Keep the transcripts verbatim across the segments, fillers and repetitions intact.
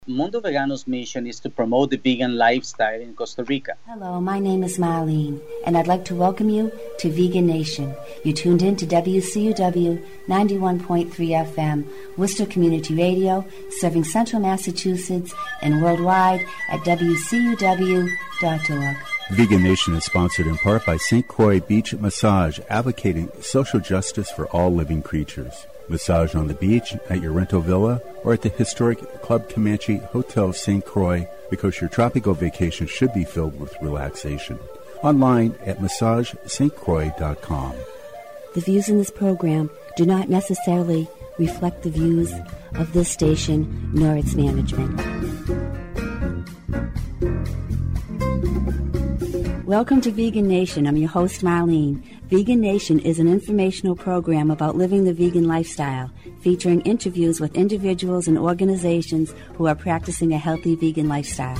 Mundo Vegano's mission is to promote the vegan lifestyle in Costa Rica. Hello, my name is Marlene, and I'd like to welcome you to Vegan Nation. You tuned in to W C U W ninety-one point three F M, Worcester Community Radio, serving Central Massachusetts and worldwide at W C U W dot org. Vegan Nation is sponsored in part by Saint Croix Beach Massage, advocating social justice for all living creatures. Massage on the beach, at your rental villa, or at the historic Club Comanche Hotel Saint Croix, because your tropical vacation should be filled with relaxation. Online at massage st croix dot com. The views in this program do not necessarily reflect the views of this station nor its management. Welcome to Vegan Nation. I'm your host, Marlene. Vegan Nation is an informational program about living the vegan lifestyle, featuring interviews with individuals and organizations who are practicing a healthy vegan lifestyle.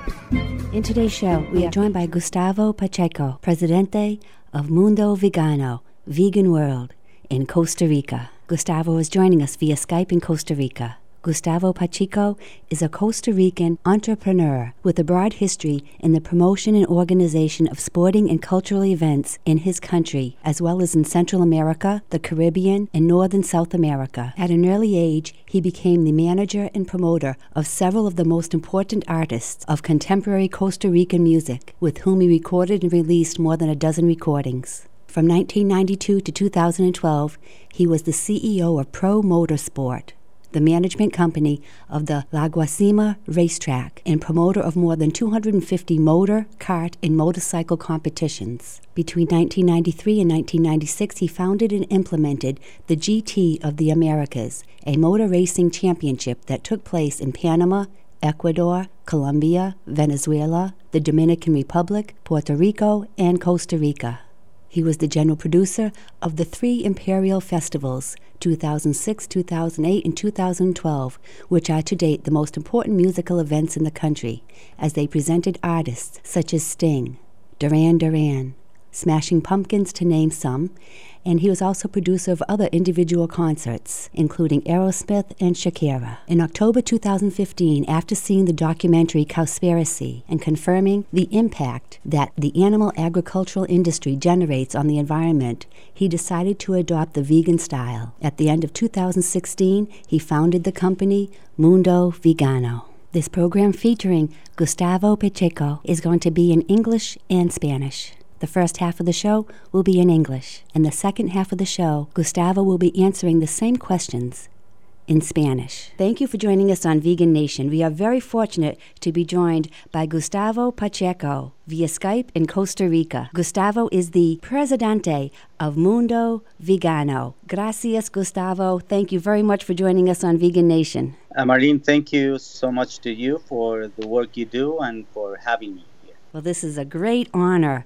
In today's show, we are joined by Gustavo Pacheco, Presidente of Mundo Vegano, Vegan World, in Costa Rica. Gustavo is joining us via Skype in Costa Rica. Gustavo Pacheco is a Costa Rican entrepreneur with a broad history in the promotion and organization of sporting and cultural events in his country, as well as in Central America, the Caribbean, and North and South America. At an early age, he became the manager and promoter of several of the most important artists of contemporary Costa Rican music, with whom he recorded and released more than a dozen recordings. From nineteen ninety-two to two thousand twelve, he was the C E O of Pro Motorsport, the management company of the La Guasima racetrack, and promoter of more than two hundred fifty motor, kart, and motorcycle competitions. Between nineteen ninety-three and nineteen ninety-six, he founded and implemented the G T of the Americas, a motor racing championship that took place in Panama, Ecuador, Colombia, Venezuela, the Dominican Republic, Puerto Rico, and Costa Rica. He was the general producer of the three Imperial Festivals, two thousand six, two thousand eight, and two thousand twelve, which are to date the most important musical events in the country, as they presented artists such as Sting, Duran Duran, Smashing Pumpkins, to name some, and he was also producer of other individual concerts, including Aerosmith and Shakira. In October two thousand fifteen, after seeing the documentary Cowspiracy and confirming the impact that the animal agricultural industry generates on the environment, he decided to adopt the vegan style. At the end of two thousand sixteen, he founded the company Mundo Vegano. This program, featuring Gustavo Pacheco, is going to be in English and Spanish. The first half of the show will be in English. In the second half of the show, Gustavo will be answering the same questions in Spanish. Thank you for joining us on Vegan Nation. We are very fortunate to be joined by Gustavo Pacheco via Skype in Costa Rica. Gustavo is the Presidente of Mundo Vegano. Gracias, Gustavo. Thank you very much for joining us on Vegan Nation. Uh, Marlene, thank you so much to you for the work you do and for having me here. Well, this is a great honor.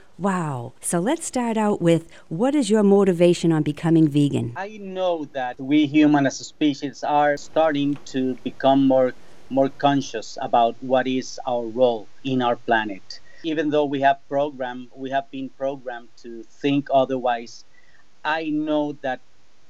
Wow. So let's start out with, what is your motivation on becoming vegan? I know that we humans as a species are starting to become more more conscious about what is our role in our planet. Even though we have programmed, we have been programmed to think otherwise, I know that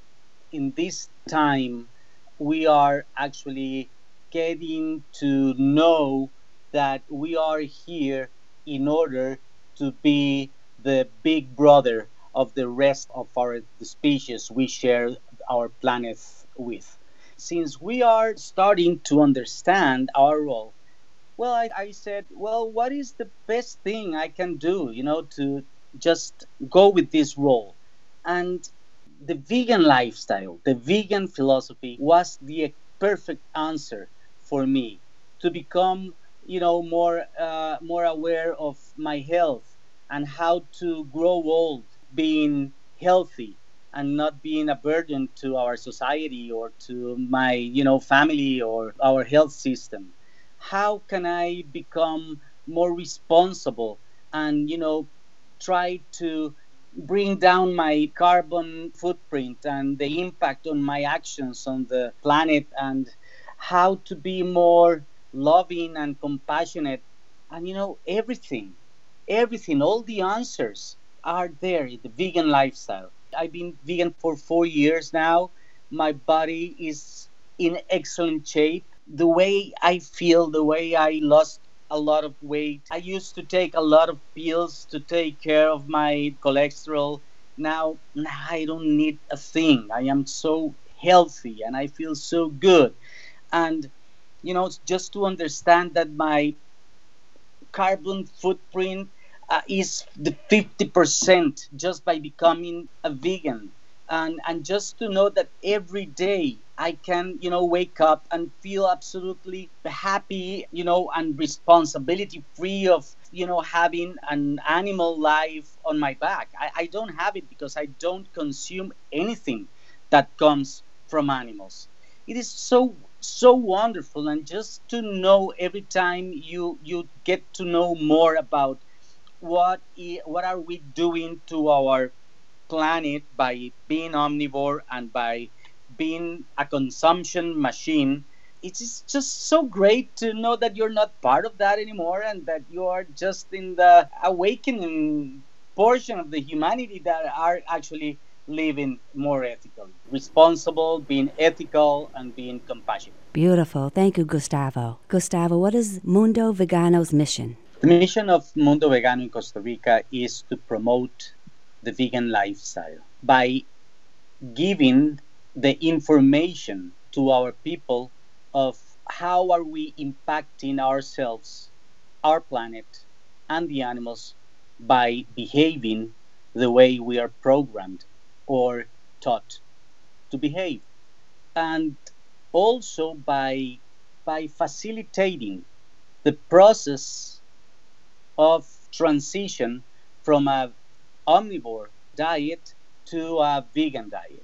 in this time we are actually getting to know that we are here in order to be the big brother of the rest of our the species we share our planet with. Since we are starting to understand our role, well, I, I said, well, what is the best thing I can do, you know, to just go with this role? And the vegan lifestyle, the vegan philosophy was the perfect answer for me to become, you know, more uh, more aware of my health and how to grow old being healthy and not being a burden to our society or to my, you know, family or our health system. How can I become more responsible and, you know, try to bring down my carbon footprint and the impact on my actions on the planet, and how to be more loving and compassionate, and, you know, everything, everything, all the answers are there in the vegan lifestyle. I've been vegan for four years now. My body is in excellent shape. the way I feel, the way I lost a lot of weight. I used to take a lot of pills to take care of my cholesterol. Now, now I don't need a thing. I am so healthy and I feel so good. And, you know, just to understand that my carbon footprint uh, is the fifty percent just by becoming a vegan. And, and just to know that every day I can, you know, wake up and feel absolutely happy, you know, and responsibility free of, you know, having an animal life on my back. I, I don't have it because I don't consume anything that comes from animals. It is so so wonderful, and just to know every time you you get to know more about what i- what are we doing to our planet by being omnivore and by being a consumption machine. It is just so great to know that you're not part of that anymore and that you are just in the awakening portion of the humanity that are actually living more ethically, responsible, being ethical, and being compassionate. Beautiful. Thank you, Gustavo. Gustavo, what is Mundo Vegano's mission? The mission of Mundo Vegano in Costa Rica is to promote the vegan lifestyle by giving the information to our people of how are we impacting ourselves, our planet, and the animals by behaving the way we are programmed or taught to behave, and also by by facilitating the process of transition from a omnivore diet to a vegan diet.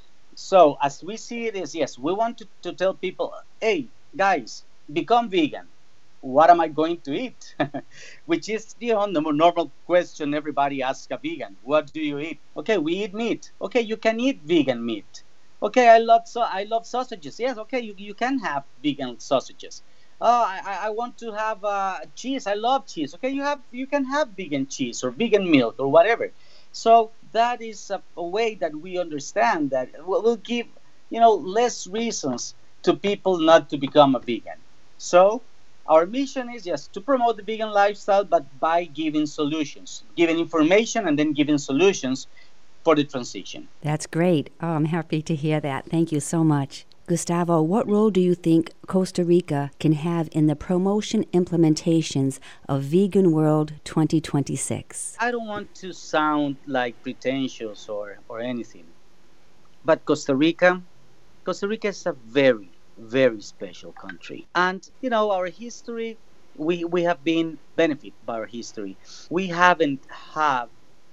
So as we see it is, yes, we want to, to tell people, hey guys, become vegan. What am I going to eat? Which is, you know, the more normal question everybody asks a vegan. What do you eat? Okay, we eat meat. Okay, you can eat vegan meat. Okay, I love so I love sausages. Yes, okay, you, you can have vegan sausages. Oh, I, I I want to have uh, cheese. I love cheese. Okay, you have you can have vegan cheese or vegan milk or whatever. So that is a, a way that we understand that will will give, you know, less reasons to people not to become a vegan. So our mission is just to promote the vegan lifestyle, but by giving solutions, giving information, and then giving solutions for the transition. That's great. Oh, I'm happy to hear that. Thank you so much. Gustavo, what role do you think Costa Rica can have in the promotion implementations of Vegan World twenty twenty-six? I don't want to sound like pretentious or, or anything, but Costa Rica, Costa Rica is a very, very special country. And, you know, our history, we, we have been benefit by our history. We haven't had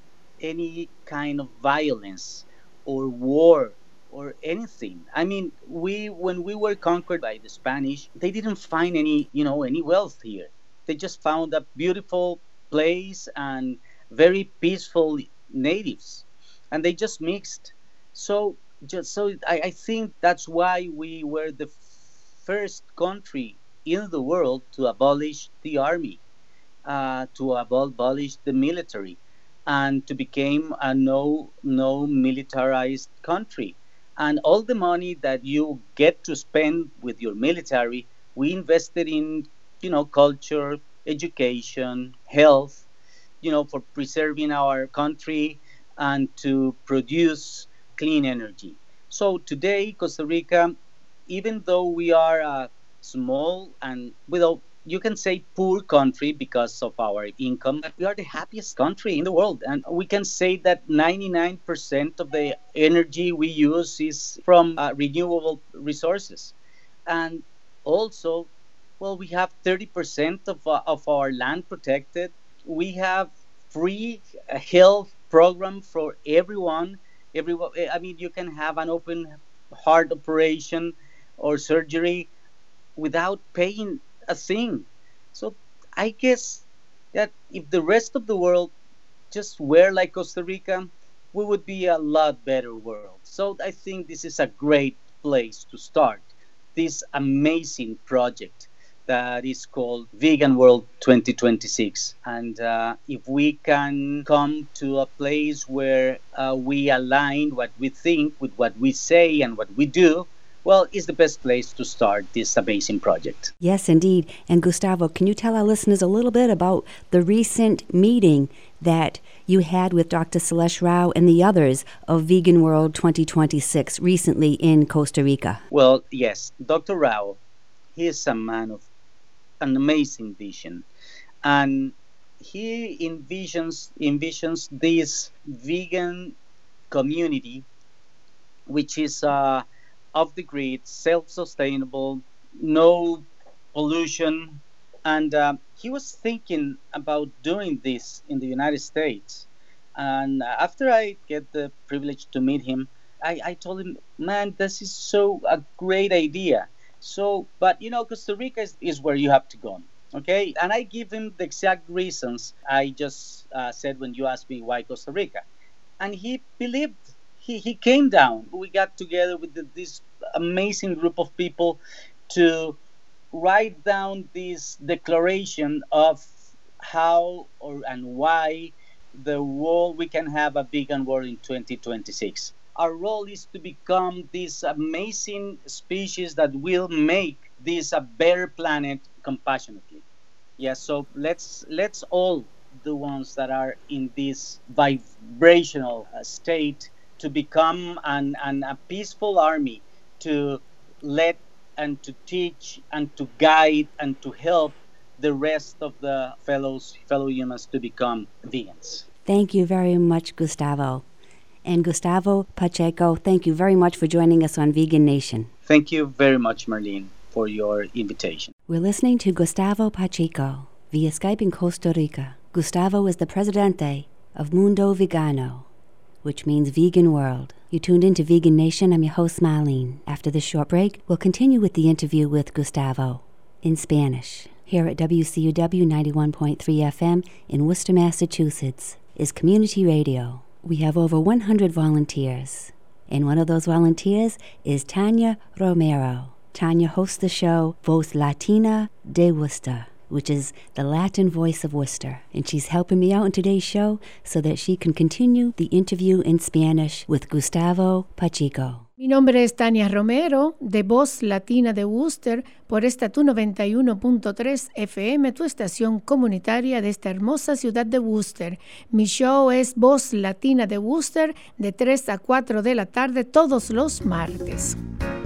any kind of violence or war or anything. I mean, we when we were conquered by the Spanish, they didn't find any, you know, any wealth here. They just found a beautiful place and very peaceful natives, and they just mixed. So just so I, I think that's why we were the first country in the world to abolish the army, uh, to abolish the military, and to become a no no militarized country. And all the money that you get to spend with your military, we invested in, you know, culture, education, health, you know, for preserving our country and to produce clean energy. So today, Costa Rica, even though we are a small and without, you can say, poor country because of our income, but we are the happiest country in the world. And we can say that ninety-nine percent of the energy we use is from uh, renewable resources. And also, well, we have thirty percent of, uh, of our land protected. We have free uh, health program for everyone. Everyone, I mean, you can have an open heart operation or surgery without paying a thing. So I guess that if the rest of the world just were like Costa Rica, we would be a lot better world. So I think this is a great place to start this amazing project that is called Vegan World twenty twenty-six. And uh, if we can come to a place where uh, we align what we think with what we say and what we do, well, it's the best place to start this amazing project. Yes, indeed. And Gustavo, can you tell our listeners a little bit about the recent meeting that you had with Doctor Celeste Rao and the others of Vegan World twenty twenty-six recently in Costa Rica? Well, yes, Doctor Rao, he is a man of an amazing vision. And he envisions, envisions this vegan community, which is uh, off the grid, self-sustainable, no pollution. And uh, he was thinking about doing this in the United States. And after I get the privilege to meet him, I, I told him, man, this is so a great idea. So, but you know, Costa Rica is, is where you have to go. Okay. And I give him the exact reasons I just uh, said when you asked me why Costa Rica. And he believed, he, he came down. We got together with the, this amazing group of people to write down this declaration of how or and why the world we can have a vegan world in twenty twenty-six. Our role is to become this amazing species that will make this a better planet compassionately. Yes, so let's let's all the ones that are in this vibrational uh, state to become an, an a peaceful army to let and to teach and to guide and to help the rest of the fellows fellow humans to become vegans. Thank you very much, Gustavo. And Gustavo Pacheco, thank you very much for joining us on Vegan Nation. Thank you very much, Marlene, for your invitation. We're listening to Gustavo Pacheco via Skype in Costa Rica. Gustavo is the presidente of Mundo Vegano, which means Vegan World. You tuned into Vegan Nation. I'm your host, Marlene. After this short break, we'll continue with the interview with Gustavo in Spanish. Here at W C U W ninety-one point three F M in Worcester, Massachusetts, is community radio. We have over one hundred volunteers, and one of those volunteers is Tanya Romero. Tanya hosts the show Voz Latina de Worcester, which is the Latin voice of Worcester, and she's helping me out in today's show so that she can continue the interview in Spanish with Gustavo Pacheco. Mi nombre es Tania Romero, de Voz Latina de Worcester, por esta tu noventa y uno punto tres F M, tu estación comunitaria de esta hermosa ciudad de Worcester. Mi show es Voz Latina de Worcester, de tres a cuatro de la tarde, todos los martes.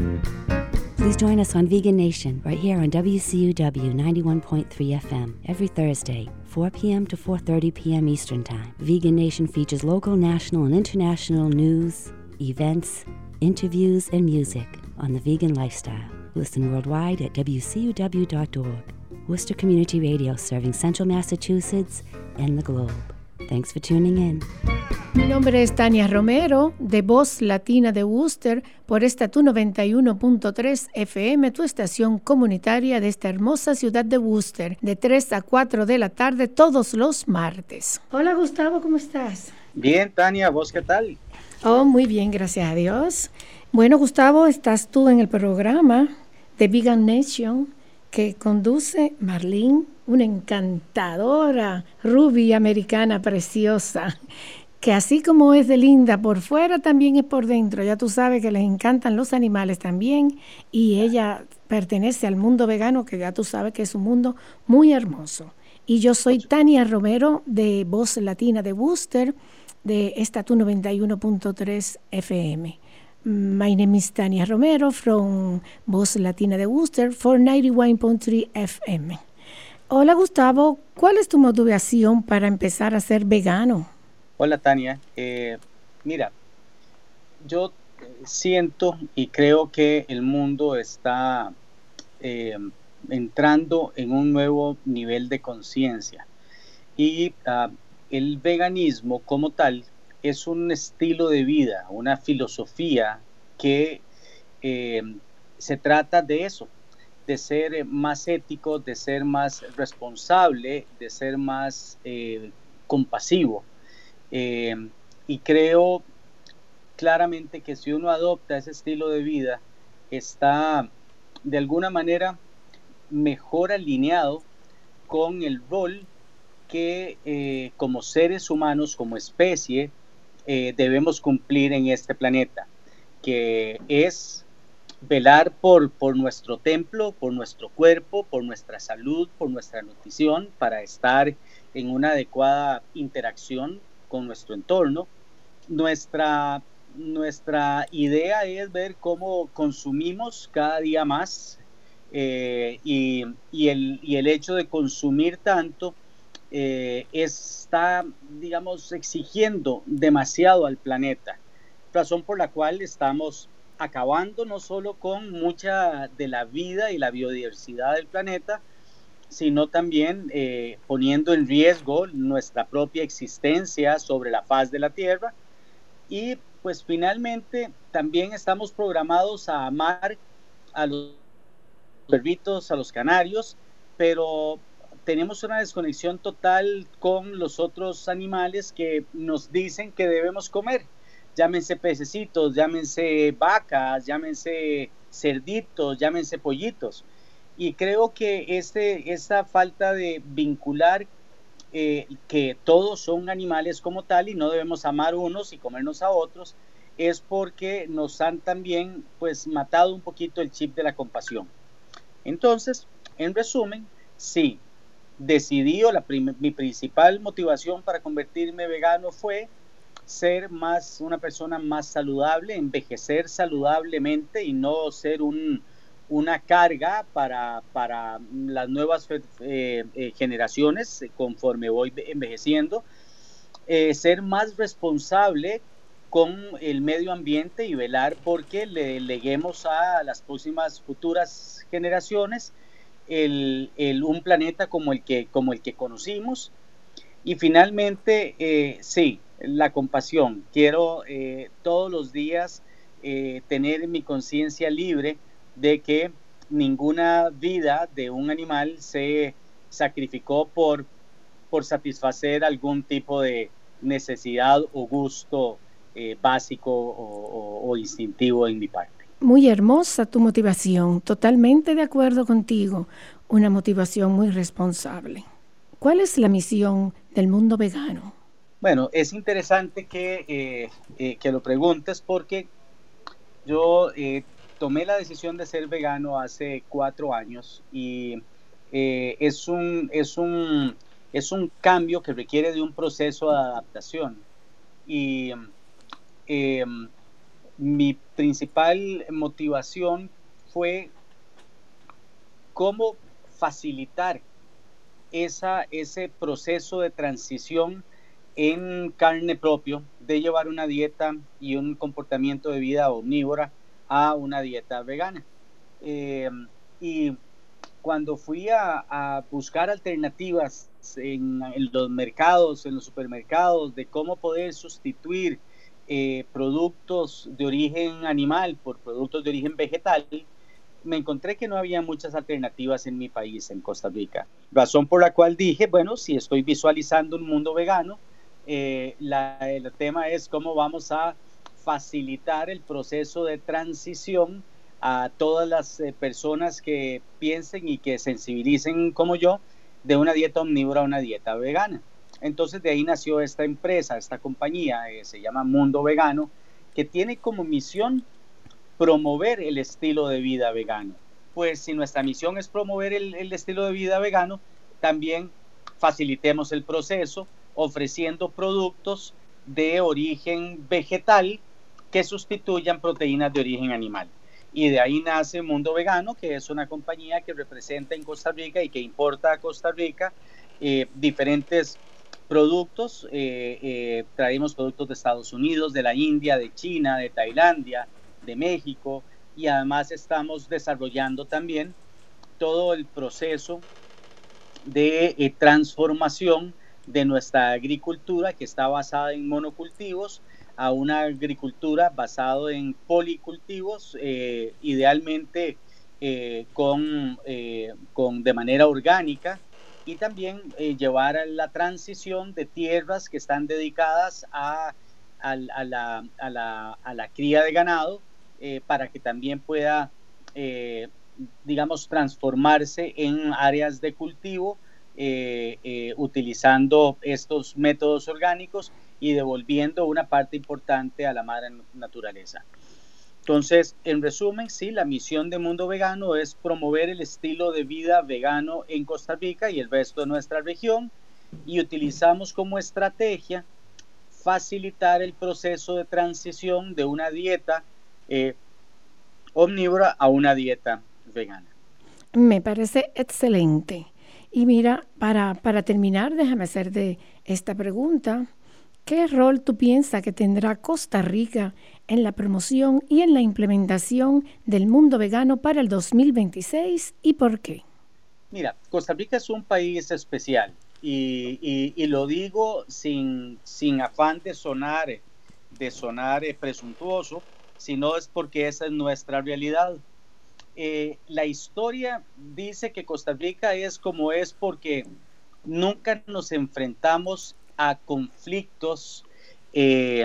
Please join us on Vegan Nation, right here on W C U W ninety-one point three F M, every Thursday, four p.m. to four thirty p.m. Eastern Time. Vegan Nation features local, national, and international news, events, interviews, and music on the vegan lifestyle. Listen worldwide at W C U W dot org. Worcester Community Radio, serving Central Massachusetts and the globe. Thanks for tuning in. Mi nombre es Tania Romero, de Voz Latina de Worcester, por esta tu noventa y uno punto tres F M, tu estación comunitaria de esta hermosa ciudad de Worcester, de tres a cuatro de la tarde, todos los martes. Hola Gustavo, ¿cómo estás? Bien, Tania, ¿vos qué tal? Oh, muy bien, gracias a Dios. Bueno, Gustavo, estás tú en el programa de Vegan Nation que conduce Marlene, una encantadora rubia americana preciosa, que así como es de linda por fuera, también es por dentro. Ya tú sabes que les encantan los animales también, y ella pertenece al mundo vegano, que ya tú sabes que es un mundo muy hermoso. Y yo soy Tania Romero, de Voz Latina de Worcester, de esta tu noventa y uno punto tres F M. My name is Tania Romero from Voz Latina de Worcester for ninety-one point three F M. Hola Gustavo, ¿cuál es tu motivación para empezar a ser vegano? Hola Tania, eh, mira, yo siento y creo que el mundo está eh, entrando en un nuevo nivel de conciencia, y uh, el veganismo como tal es un estilo de vida, una filosofía que eh, se trata de eso, de ser más ético, de ser más responsable, de ser más eh, compasivo. Eh, y creo claramente que si uno adopta ese estilo de vida, está de alguna manera mejor alineado con el rol que eh, como seres humanos, como especie, eh, debemos cumplir en este planeta, que es velar por, por nuestro templo, por nuestro cuerpo, por nuestra salud, por nuestra nutrición, para estar en una adecuada interacción con nuestro entorno. Nuestra, nuestra idea es ver cómo consumimos cada día más eh, y, y, el, y el hecho de consumir tanto eh, está, digamos, exigiendo demasiado al planeta, razón por la cual estamos acabando no solo con mucha de la vida y la biodiversidad del planeta, sino también eh, poniendo en riesgo nuestra propia existencia sobre la faz de la Tierra. Y pues finalmente también estamos programados a amar a los perritos, a los canarios, pero tenemos una desconexión total con los otros animales que nos dicen que debemos comer. Llámense pececitos, llámense vacas, llámense cerditos, llámense pollitos. Y creo que este, esta falta de vincular eh, que todos son animales como tal y no debemos amar unos y comernos a otros, es porque nos han también pues matado un poquito el chip de la compasión. Entonces, en resumen, sí, decidí o la prim- mi principal motivación para convertirme vegano fue ser más una persona más saludable, envejecer saludablemente y no ser un, una carga para, para las nuevas eh, eh, generaciones conforme voy envejeciendo, eh, ser más responsable con el medio ambiente y velar porque le leguemos a las próximas futuras generaciones el, el, un planeta como el que, como el que conocimos. Y finalmente, eh, sí, la compasión. Quiero eh, todos los días eh, tener mi conciencia libre de que ninguna vida de un animal se sacrificó por, por satisfacer algún tipo de necesidad o gusto eh, básico o, o, o instintivo en mi parte. Muy hermosa tu motivación, totalmente de acuerdo contigo, una motivación muy responsable. ¿Cuál es la misión del mundo vegano? Bueno, es interesante que, eh, eh, que lo preguntes porque yo eh, tomé la decisión de ser vegano hace cuatro años y eh, es, un, es, un, es un cambio que requiere de un proceso de adaptación. Y eh, mi principal motivación fue cómo facilitar esa, ese proceso de transición en carne propio de llevar una dieta y un comportamiento de vida omnívora a una dieta vegana. Eh, y cuando fui a, a buscar alternativas en, en los mercados, en los supermercados, de cómo poder sustituir eh, productos de origen animal por productos de origen vegetal, me encontré que no había muchas alternativas en mi país, en Costa Rica. Razón por la cual dije, bueno, si estoy visualizando un mundo vegano, eh, la, el tema es cómo vamos a facilitar el proceso de transición a todas las eh, personas que piensen y que sensibilicen como yo de una dieta omnívora a una dieta vegana. Entonces de ahí nació esta empresa, esta compañía, eh, se llama Mundo Vegano, que tiene como misión promover el estilo de vida vegano. Pues si nuestra misión es promover el, el estilo de vida vegano, también facilitemos el proceso ofreciendo productos de origen vegetal que sustituyan proteínas de origen animal. Y de ahí nace Mundo Vegano, que es una compañía que representa en Costa Rica y que importa a Costa Rica eh, diferentes productos. Eh, eh, traemos productos de Estados Unidos, de la India, de China, de Tailandia, de México, y además estamos desarrollando también todo el proceso de eh, transformación de nuestra agricultura, que está basada en monocultivos, a una agricultura basada en policultivos, eh, idealmente eh, con, eh, con, de manera orgánica, y también eh, llevar a la transición de tierras que están dedicadas a, a, a, la, a, la, a la cría de ganado, eh, para que también pueda, eh, digamos, transformarse en áreas de cultivo, eh, eh, utilizando estos métodos orgánicos y devolviendo una parte importante a la madre naturaleza. Entonces, en resumen, sí, la misión de Mundo Vegano es promover el estilo de vida vegano en Costa Rica y el resto de nuestra región, y utilizamos como estrategia facilitar el proceso de transición de una dieta eh, omnívora a una dieta vegana. Me parece excelente. Y mira, para, para terminar, déjame hacerte esta pregunta. ¿Qué rol tú piensas que tendrá Costa Rica en la promoción y en la implementación del mundo vegano para el dos mil veintiséis y por qué? Mira, Costa Rica es un país especial y, y, y lo digo sin, sin afán de sonar, de sonar eh, presuntuoso, sino es porque esa es nuestra realidad. Eh, la historia dice que Costa Rica es como es porque nunca nos enfrentamos a conflictos eh,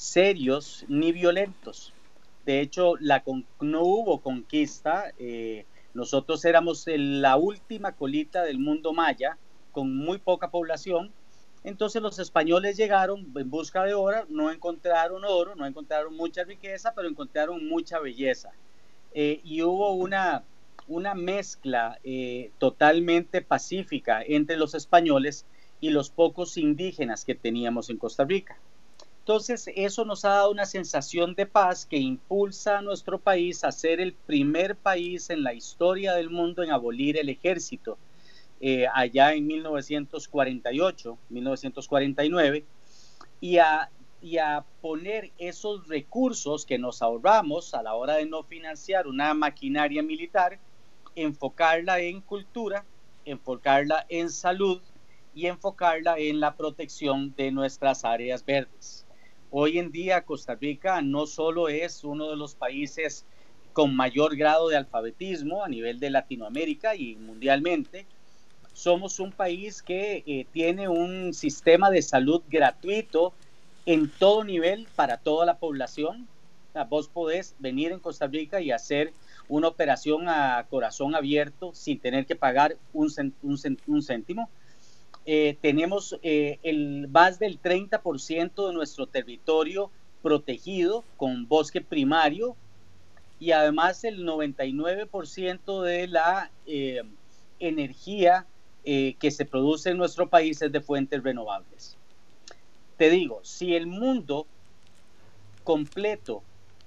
serios ni violentos. De hecho, la con, no hubo conquista. Eh, nosotros éramos el, la última colita del mundo maya, con muy poca población. Entonces los españoles llegaron en busca de oro, no encontraron oro, no encontraron mucha riqueza, pero encontraron mucha belleza. Eh, y hubo una, una mezcla eh, totalmente pacífica entre los españoles y los pocos indígenas que teníamos en Costa Rica. Entonces, eso nos ha dado una sensación de paz que impulsa a nuestro país a ser el primer país en la historia del mundo en abolir el ejército, eh, allá en mil novecientos cuarenta y ocho, mil novecientos cuarenta y nueve, y a, y a poner esos recursos que nos ahorramos a la hora de no financiar una maquinaria militar, enfocarla en cultura, enfocarla en salud, y enfocarla en la protección de nuestras áreas verdes. Hoy en día Costa Rica no solo es uno de los países con mayor grado de alfabetismo a nivel de Latinoamérica y mundialmente, somos un país que eh, tiene un sistema de salud gratuito en todo nivel para toda la población. O sea, vos podés venir en Costa Rica y hacer una operación a corazón abierto sin tener que pagar un, cent- un, cent- un céntimo. Eh, tenemos eh, el, más del treinta por ciento de nuestro territorio protegido con bosque primario y además el noventa y nueve por ciento de la eh, energía eh, que se produce en nuestro país es de fuentes renovables. Te digo, si el mundo completo,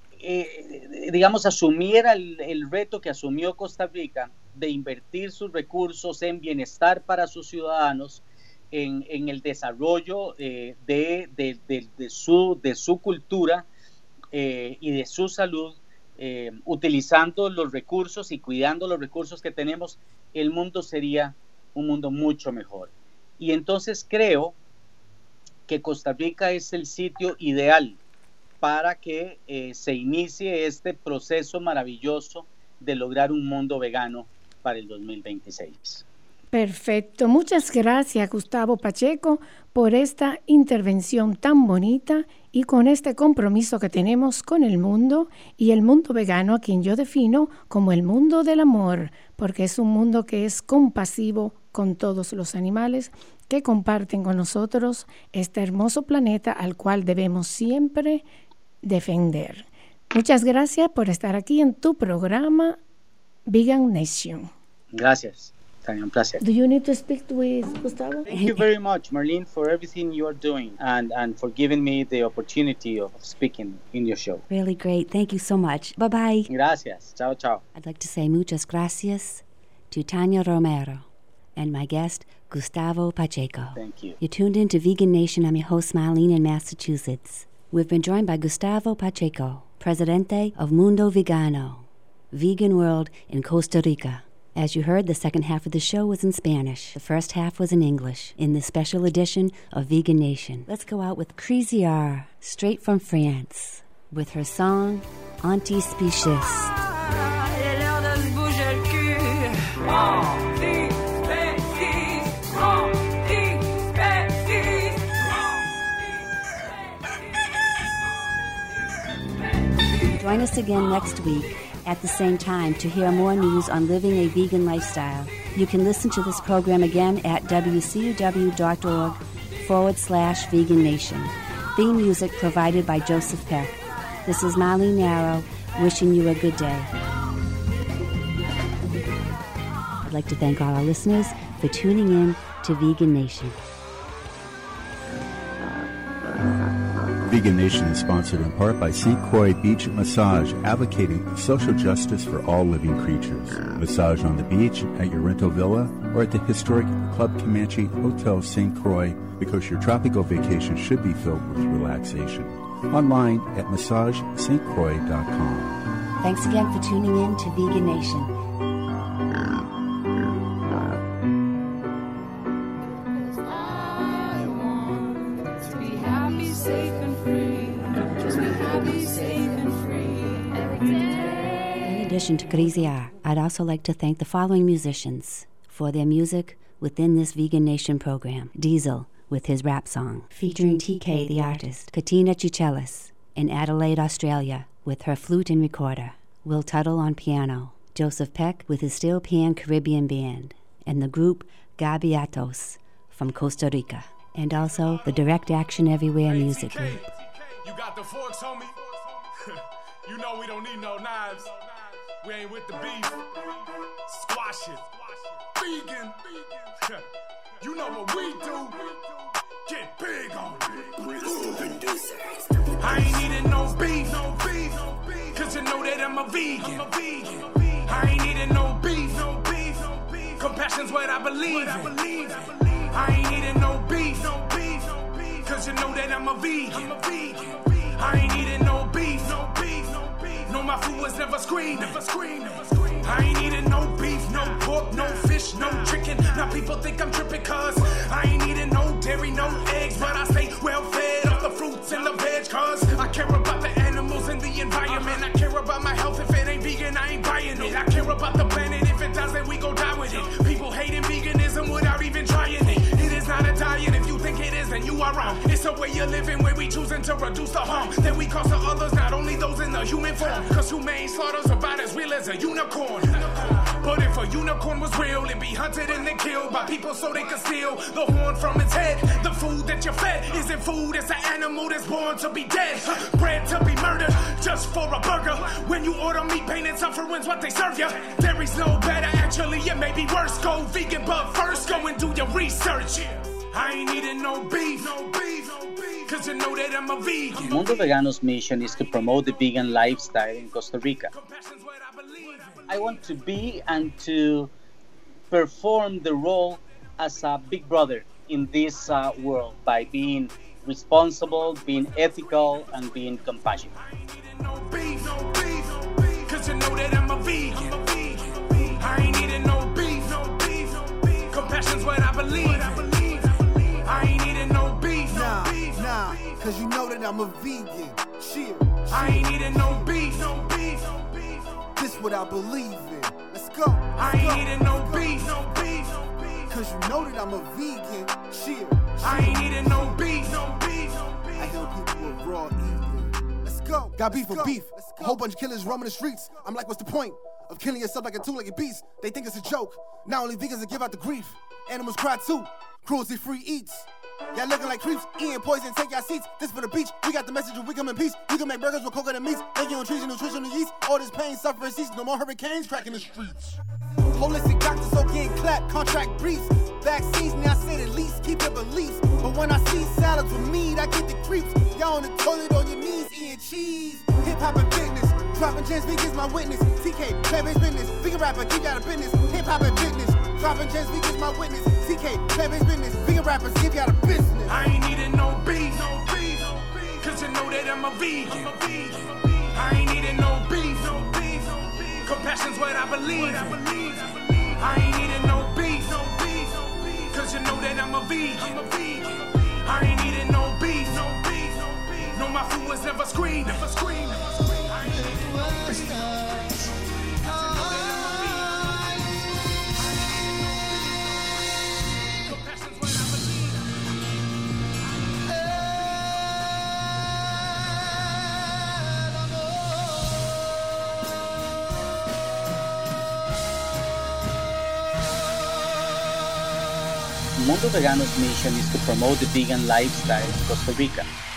eh, digamos, asumiera el, el reto que asumió Costa Rica de invertir sus recursos en bienestar para sus ciudadanos, en, en el desarrollo eh, de, de, de, de, su, de su cultura eh, y de su salud, eh, utilizando los recursos y cuidando los recursos que tenemos, el mundo sería un mundo mucho mejor. Y entonces creo que Costa Rica es el sitio ideal para que eh, se inicie este proceso maravilloso de lograr un mundo vegano para el dos mil veintiséis. Perfecto. Muchas gracias, Gustavo Pacheco, por esta intervención tan bonita y con este compromiso que tenemos con el mundo y el mundo vegano, a quien yo defino como el mundo del amor, porque es un mundo que es compasivo con todos los animales que comparten con nosotros este hermoso planeta al cual debemos siempre defender. Muchas gracias por estar aquí en tu programa Vegan Nation. Gracias, Tania, un placer. Do you need to speak with Gustavo? Thank you very much, Marlene, for everything you are doing and, and for giving me the opportunity of speaking in your show. Really great. Thank you so much. Bye-bye. Gracias. Chao, chao. I'd like to say muchas gracias to Tania Romero and my guest, Gustavo Pacheco. Thank you. You're tuned in to Vegan Nation. I'm your host, Marlene, in Massachusetts. We've been joined by Gustavo Pacheco, Presidente of Mundo Vegano, Vegan World in Costa Rica. As you heard, the second half of the show was in Spanish. The first half was in English, in this special edition of Vegan Nation. Let's go out with Crazy R, straight from France, with her song, Anti-Species. Join us again next week at the same time to hear more news on living a vegan lifestyle. You can listen to this program again at wcuw.org forward slash Vegan Nation. Theme music provided by Joseph Peck. This is Marlene Narrow Wishing you a good day. I'd like to thank all our listeners for tuning in to Vegan Nation. Vegan Nation is sponsored in part by Saint Croix Beach Massage, advocating social justice for all living creatures. Massage on the beach, at your rental villa, or at the historic Club Comanche Hotel Saint Croix, because your tropical vacation should be filled with relaxation. Online at massage st croix dot com. Thanks again for tuning in to Vegan Nation. In addition to Crazy R, I'd also like to thank the following musicians for their music within this Vegan Nation program. Diesel with his rap song, featuring T K the artist, Katina Chichelis in Adelaide, Australia, with her flute and recorder, Will Tuttle on piano, Joseph Peck with his steel pan Caribbean band, and the group Gabiatos from Costa Rica, and also the Direct Action Everywhere music group. You got the forks, homie. You know we don't need no knives. We ain't with the beef. Squash it. Vegan. You know what we do. Get big on it. I ain't needing no beef. No beef. Cause you know that I'm a vegan. I ain't needing no beef. No beef. Compassion's what I believe in. I ain't needing no beef. No beef. Cause you know that I'm a vegan. I ain't needing no beef. No beef. No, my food was never screened. Never screened. I ain't eating no beef, no pork, no fish, no chicken. Now people think I'm tripping cause I ain't eating no dairy, no eggs. But I stay well fed off the fruits and the veg cause I care about the animals and the environment. I care about my health. If it ain't vegan, I ain't buying it. I care about the planet. If it doesn't, we go die with it. People hating veganism without even trying it. It is not a diet. If you think it is, then you are wrong. It's a way of living where we choosing to reduce the harm that we cause to others, not only those in the human form. Cause humane slaughter's about as real as a unicorn. But if a unicorn was real, it'd be hunted and then killed by people so they could steal the horn from its head. The food that you're fed isn't food, it's an animal that's born to be dead. Bred to be murdered just for a burger. When you order meat, pain and suffering's what they serve you. Dairy's no better, actually it may be worse. Go vegan, but first go and do your research. I ain't eating no beef, no beef, cause you know that I'm a vegan. Mundo Vegano's mission is to promote the vegan lifestyle in Costa Rica. I want to be and to perform the role as a big brother in this uh, world by being responsible, being ethical, and being compassionate. I ain't eating no beef, no beef, cause you know that I'm a vegan. I ain't eating no beef, no beef, compassion's what I believe. I ain't eating no beef, nah, no beef, nah, cause you know that I'm a vegan. Chill. I ain't eating no beef, no beef, this what I believe in. Let's go. Let's I ain't go. eating no beef, no beef, cause you know that I'm a vegan. Chill. I ain't eating no beef, no beef, I heal people with raw eating. Let's go. Got beef for beef. A whole bunch of killers roaming the streets. I'm like, what's the point of killing yourself like a two-legged beast? They think it's a joke. Not only vegans that give out the grief, animals cry too. Cruelty-free eats. Y'all looking like creeps, eating poison, take y'all seats. This for the beach, we got the message of we come in peace. We can make burgers with coconut meats, thinking on trees and nutritional yeast. All this pain, suffering cease, no more hurricanes cracking the streets. Holistic doctors all getting clapped, contract briefs. Vaccines, now I say the least, keep your beliefs. But when I see salads with meat, I get the creeps. Y'all on the toilet on your knees, eating cheese. Hip-hop and fitness, dropping gems, vegan's my witness. T K, plant-based business, vegan rapper, keep y'all the business. Hip-hop and fitness, dropping gems, vegan's my witness. T K, plant-based business, vegan rappers, give y'all the business. I ain't eating no beef, no beef, cause you know that I'm a vegan. I ain't eating no beef, no beef, compassion's what I believe. I ain't eating no beef, no beef, cause you know that I'm a vegan. I ain't eating no beef, no beef, no, my food was never screened, never screened. I ain't eating no beef, cause you know that I'm a vegan. Compassion's what I believe. Mundo Vegano's mission is to promote the vegan lifestyle in Costa Rica.